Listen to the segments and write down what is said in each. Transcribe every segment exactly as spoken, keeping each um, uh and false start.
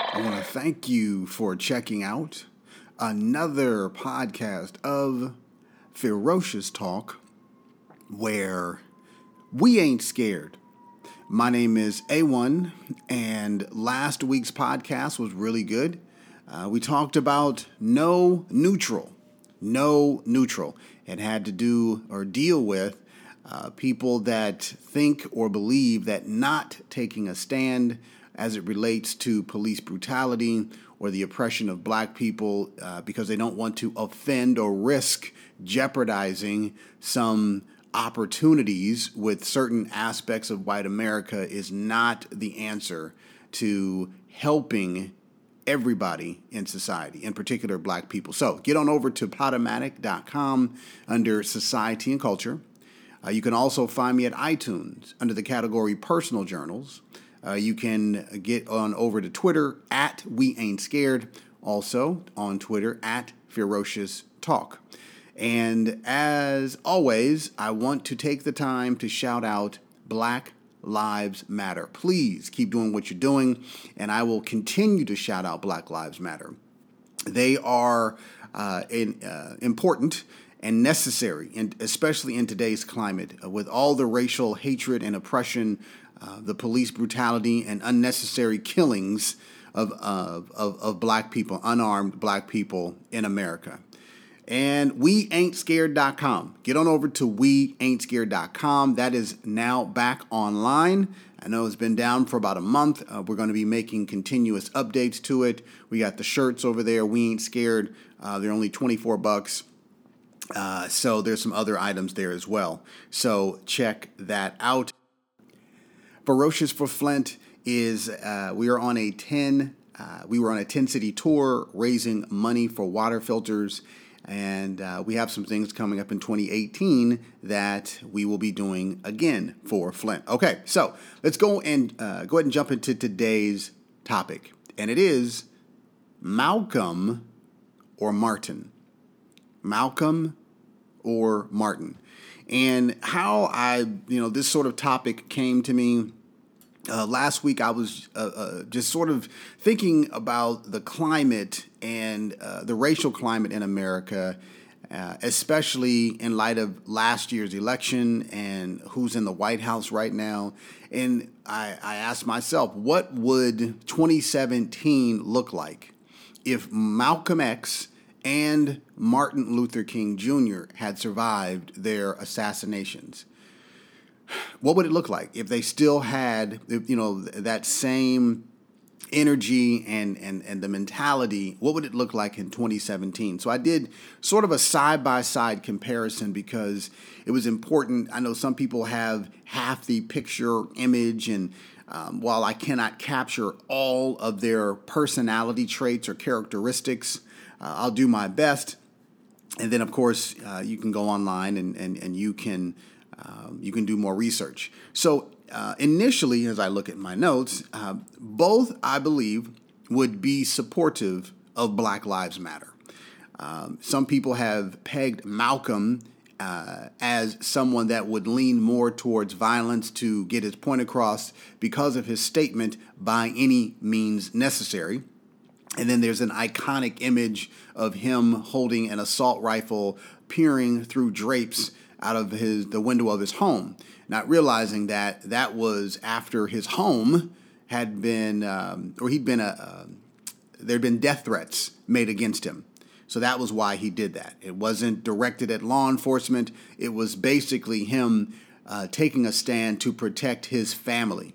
I want to thank you for checking out another podcast of Ferocious Talk, where we ain't scared. My name is A one, and last week's podcast was really good. Uh, we talked about no neutral. No neutral. It had to do or deal with uh, people that think or believe that not taking a stand as it relates to police brutality or the oppression of black people uh, because they don't want to offend or risk jeopardizing some opportunities with certain aspects of white America is not the answer to helping everybody in society, in particular black people. So get on over to Podomatic dot com under Society and Culture. Uh, you can also find me at iTunes under the category Personal Journals. Uh, you can get on over to Twitter at We Ain't Scared. Also on Twitter at Ferocious Talk. And as always, I want to take the time to shout out Black Lives Matter. Please keep doing what you're doing, and I will continue to shout out Black Lives Matter. They are uh, in, uh, important and necessary, and especially in today's climate, uh, with all the racial hatred and oppression, uh, the police brutality, and unnecessary killings of, of, of, of black people, unarmed black people in America. And we ain't scared dot com. Get on over to we ain't scared dot com. That is now back online. I know it's been down for about a month. Uh, we're going to be making continuous updates to it. We got the shirts over there. We Ain't Scared. Uh, they're only twenty-four bucks. Uh, so there's some other items there as well. So check that out. Ferocious for Flint is, uh, we are on a ten, uh, we were on a ten city tour raising money for water filters. And uh, we have some things coming up in twenty eighteen that we will be doing again for Flint. Okay, so let's go and uh, go ahead and jump into today's topic. And it is Malcolm or Martin. Malcolm or Martin. And how I, you know, this sort of topic came to me. Uh, last week, I was uh, uh, just sort of thinking about the climate and uh, the racial climate in America, uh, especially in light of last year's election and who's in the White House right now. And I, I asked myself, what would twenty seventeen look like if Malcolm X and Martin Luther King Junior had survived their assassinations? What would it look like if they still had, you know, that same energy and, and, and the mentality? What would it look like in twenty seventeen? So I did sort of a side-by-side comparison because it was important. I know some people have half the picture image, and um, while I cannot capture all of their personality traits or characteristics, uh, I'll do my best. And then, of course, uh, you can go online and, and, and you can... Um, you can do more research. So uh, initially, as I look at my notes, uh, both, I believe, would be supportive of Black Lives Matter. Um, some people have pegged Malcolm uh, as someone that would lean more towards violence to get his point across because of his statement, by any means necessary. And then there's an iconic image of him holding an assault rifle, peering through drapes out of his the window of his home, not realizing that that was after his home had been, um, or he'd been a, uh, there'd been death threats made against him. So that was why he did that. It wasn't directed at law enforcement. It was basically him uh, taking a stand to protect his family.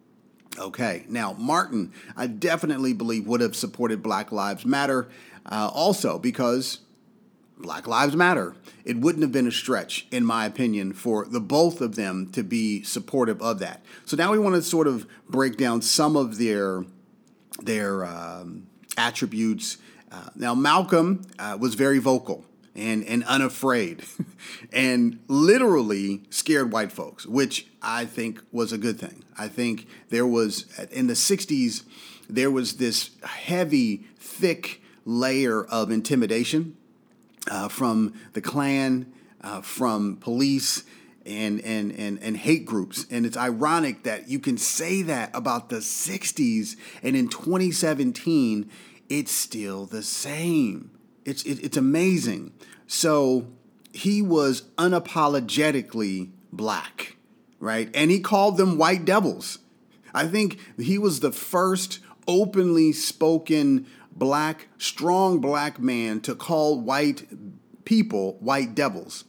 Okay, now Martin, I definitely believe would have supported Black Lives Matter, uh, also because Black Lives Matter. It wouldn't have been a stretch, in my opinion, for the both of them to be supportive of that. So now we want to sort of break down some of their their um, attributes. Uh, now, Malcolm uh, was very vocal and, and unafraid and literally scared white folks, which I think was a good thing. I think there was, in the sixties, there was this heavy, thick layer of intimidation Uh, from the Klan, uh, from police, and, and, and, and hate groups. And it's ironic that you can say that about the sixties, and in twenty seventeen, it's still the same. It's, it, it's amazing. So he was unapologetically black, right? And he called them white devils. I think he was the first openly spoken black, strong black man to call white people white devils.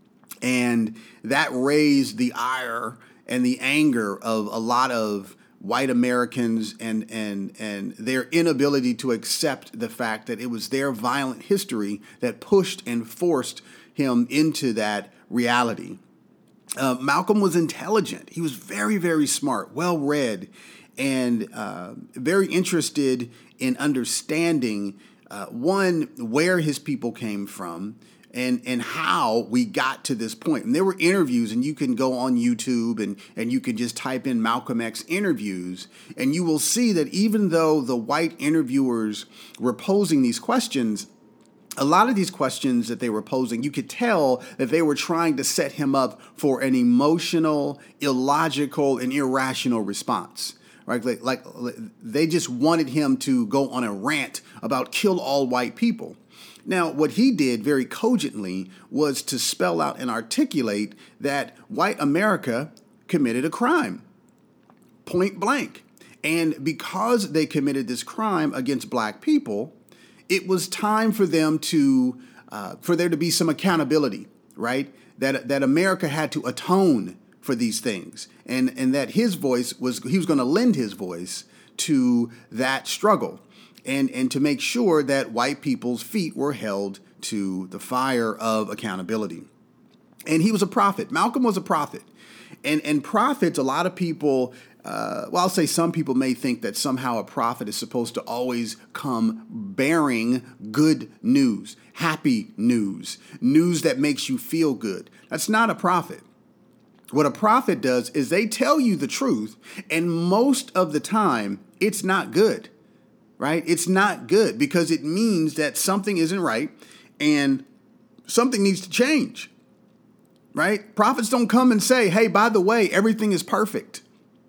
And that raised the ire and the anger of a lot of white Americans and and and their inability to accept the fact that it was their violent history that pushed and forced him into that reality. Uh, Malcolm was intelligent. He was very, very smart, well-read, and uh, very interested in understanding, uh, one, where his people came from, and and how we got to this point. And there were interviews, and you can go on YouTube and, and you can just type in Malcolm X interviews, and you will see that even though the white interviewers were posing these questions, a lot of these questions that they were posing, you could tell that they were trying to set him up for an emotional, illogical, and irrational response. Right? Like, like they just wanted him to go on a rant about kill all white people. Now, what he did very cogently was to spell out and articulate that white America committed a crime, point blank. And because they committed this crime against black people, it was time for them to, uh, for there to be some accountability, right? That that America had to atone for these things, and and that his voice was, he was going to lend his voice to that struggle, and and to make sure that white people's feet were held to the fire of accountability. And he was a prophet. Malcolm was a prophet, and and prophets. A lot of people. Uh, well, I'll say some people may think that somehow a prophet is supposed to always come bearing good news, happy news, news that makes you feel good. That's not a prophet. What a prophet does is they tell you the truth, and most of the time, it's not good, right? It's not good because it means that something isn't right and something needs to change, right? Prophets don't come and say, hey, by the way, everything is perfect.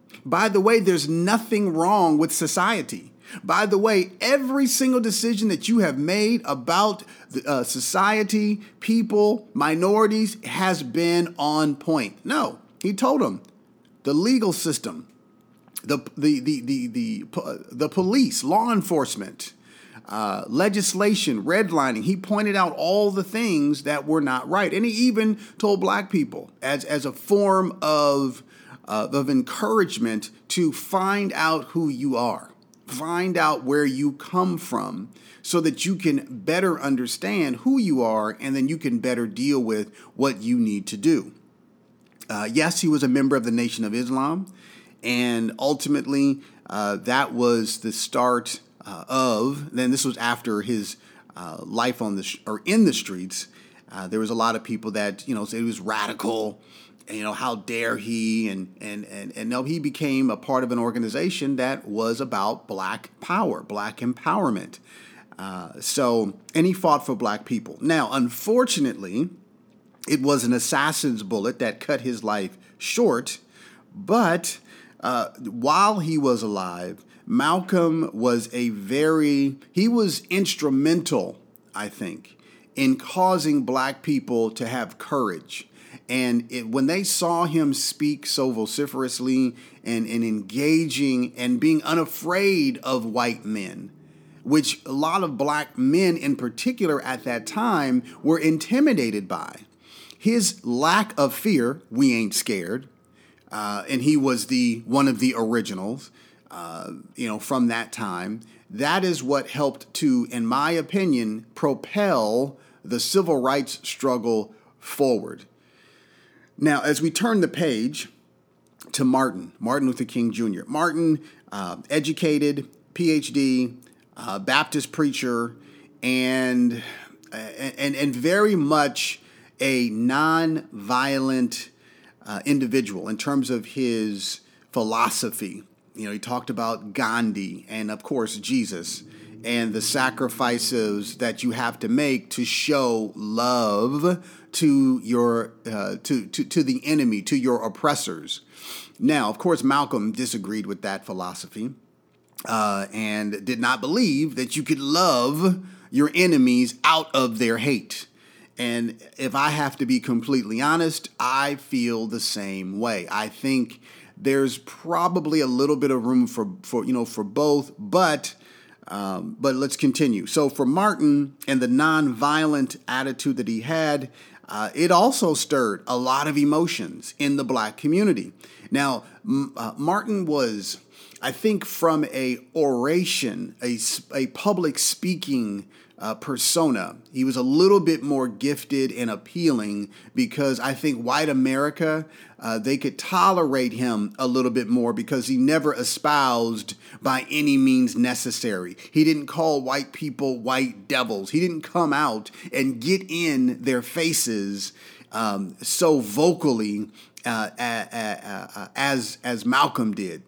By the way, there's nothing wrong with society. By the way, every single decision that you have made about the, uh, society, people, minorities has been on point. No, he told them the legal system, the the the the the, the police, law enforcement, uh, legislation, redlining. He pointed out all the things that were not right, and he even told black people as as a form of Uh, of encouragement to find out who you are, find out where you come from so that you can better understand who you are, and then you can better deal with what you need to do. Uh, yes, he was a member of the Nation of Islam, and ultimately uh, that was the start uh, of, then this was after his uh, life on the, sh- or in the streets. Uh, there was a lot of people that, you know, said he was radical. You know, how dare he? And and and and no, he became a part of an organization that was about black power, black empowerment. Uh, so, and he fought for black people. Now, unfortunately, it was an assassin's bullet that cut his life short. But uh, while he was alive, Malcolm was a very, he was instrumental, I think, in causing black people to have courage. And it, when they saw him speak so vociferously and, and engaging and being unafraid of white men, which a lot of black men in particular at that time were intimidated by, his lack of fear, we ain't scared, uh, and he was the one of the originals, uh, you know, from that time. That is what helped to, in my opinion, propel the civil rights struggle forward. Now, as we turn the page to Martin, Martin Luther King Junior Martin, uh, educated, P H D, uh, Baptist preacher, and, and, and very much a non-violent uh, individual in terms of his philosophy. You know, he talked about Gandhi and, of course, Jesus. and the sacrifices that you have to make to show love to your uh, to, to to the enemy, to your oppressors. Now, of course, Malcolm disagreed with that philosophy uh, and did not believe that you could love your enemies out of their hate. And if I have to be completely honest, I feel the same way. I think there's probably a little bit of room for, for you know, for both, but um, but let's continue. So for Martin and the nonviolent attitude that he had, uh, it also stirred a lot of emotions in the black community. Now, uh, Martin was, I think, from a oration, a, a public speaking Uh, persona. He was a little bit more gifted and appealing because I think white America, uh, they could tolerate him a little bit more because he never espoused by any means necessary. He didn't call white people white devils. He didn't come out and get in their faces um, so vocally uh, as, as Malcolm did.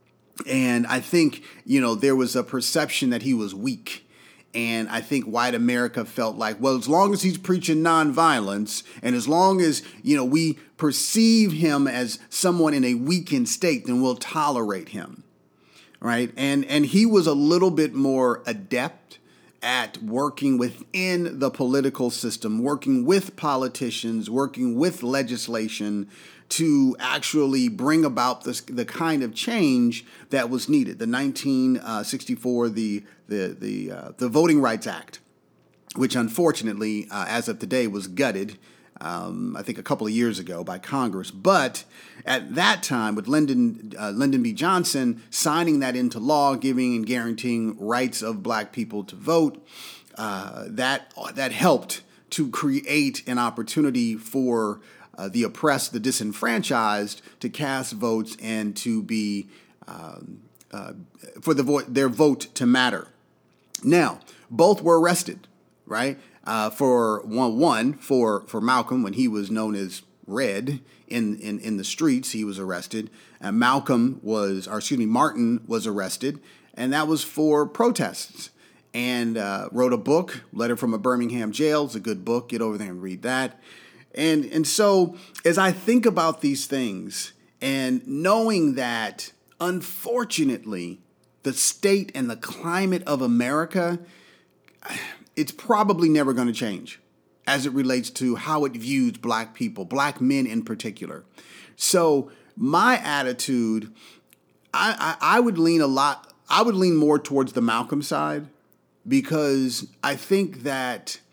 And I think, you know, there was a perception that he was weak. And I think white America felt like, well, as long as he's preaching nonviolence and as long as, you know, we perceive him as someone in a weakened state, then we'll tolerate him. Right. And and he was a little bit more adept at working within the political system, working with politicians, working with legislation to actually bring about this, the kind of change that was needed. The nineteen sixty-four, the the the uh, the Voting Rights Act, which unfortunately, uh, as of today, was gutted. Um, I think a couple of years ago by Congress. But at that time, with Lyndon uh, Lyndon B. Johnson signing that into law, giving and guaranteeing rights of black people to vote, uh, that that helped to create an opportunity for Uh, the oppressed, the disenfranchised, to cast votes and to be um, uh, for the vo- their vote to matter. Now, both were arrested, right? Uh, for one, one for for Malcolm when he was known as Red in in, in the streets, he was arrested. And Malcolm was, or excuse me, Martin was arrested, and that was for protests. And uh, wrote a book, Letter from a Birmingham Jail. It's a good book. Get over there and read that. And and so as I think about these things and knowing that, unfortunately, the state and the climate of America, it's probably never going to change as it relates to how it views black people, black men in particular. So my attitude, I, I, I would lean a lot, I would lean more towards the Malcolm side because I think that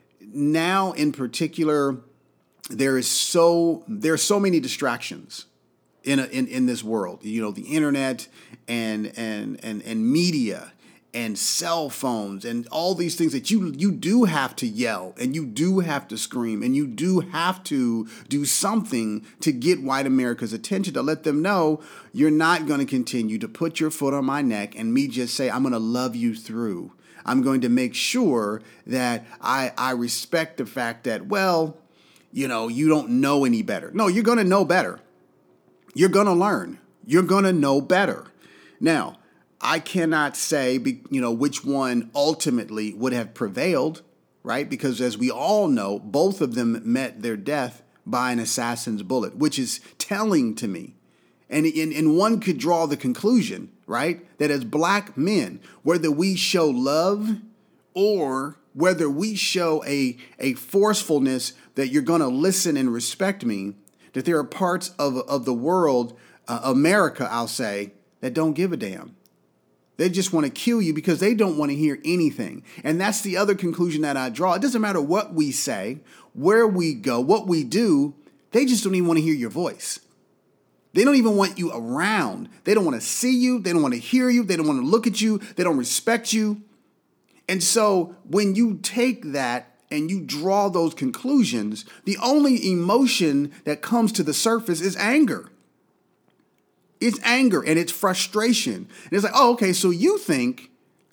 now in particular, There is so there are so many distractions in a, in in this world. You know, the internet and and and and media and cell phones and all these things that you you do have to yell and you do have to scream and you do have to do something to get white America's attention, to let them know you're not going to continue to put your foot on my neck and me just say I'm going to love you through. I'm going to make sure that I I respect the fact that, well, you know, you don't know any better. No, you're going to know better. You're going to learn. You're going to know better. Now, I cannot say, you know, which one ultimately would have prevailed, right? Because as we all know, both of them met their death by an assassin's bullet, which is telling to me. And, and, and one could draw the conclusion, right, that as black men, whether we show love or whether we show a, a forcefulness that you're going to listen and respect me, that there are parts of, of the world, uh, America, I'll say, that don't give a damn. They just want to kill you because they don't want to hear anything. And that's the other conclusion that I draw. It doesn't matter what we say, where we go, what we do. They just don't even want to hear your voice. They don't even want you around. They don't want to see you. They don't want to hear you. They don't want to look at you. They don't respect you. And so when you take that and you draw those conclusions, the only emotion that comes to the surface is anger. It's anger and it's frustration. And it's like, oh, okay, so you think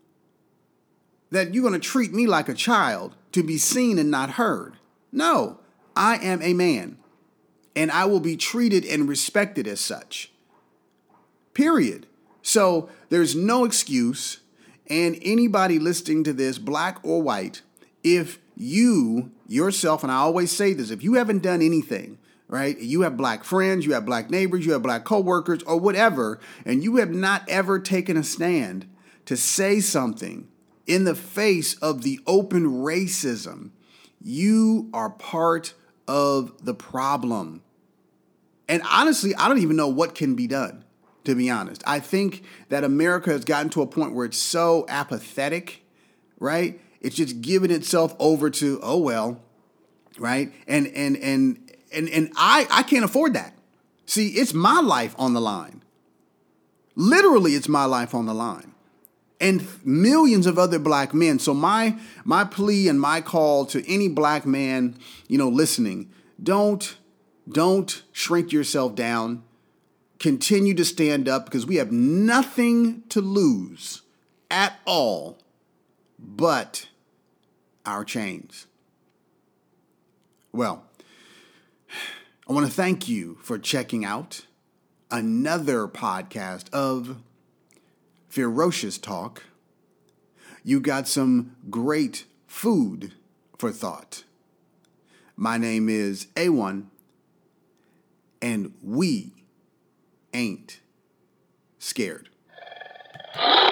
that you're going to treat me like a child to be seen and not heard. No, I am a man and I will be treated and respected as such. Period. So there's no excuse. And anybody listening to this, black or white, if you yourself, and I always say this, if you haven't done anything, right? You have black friends, you have black neighbors, you have black coworkers or whatever, and you have not ever taken a stand to say something in the face of the open racism, you are part of the problem. And honestly, I don't even know what can be done, to be honest. I think that America has gotten to a point where it's so apathetic, right? It's just giving itself over to, oh, well, right? And and and and and I, I can't afford that. See, it's my life on the line. Literally, it's my life on the line. And millions of other black men. So my my plea and my call to any black man, you know, listening, don't don't shrink yourself down. Continue to stand up because we have nothing to lose at all but our chains. Well, I want to thank you for checking out another podcast of Ferocious Talk. You got some great food for thought. My name is A one, and we ain't scared.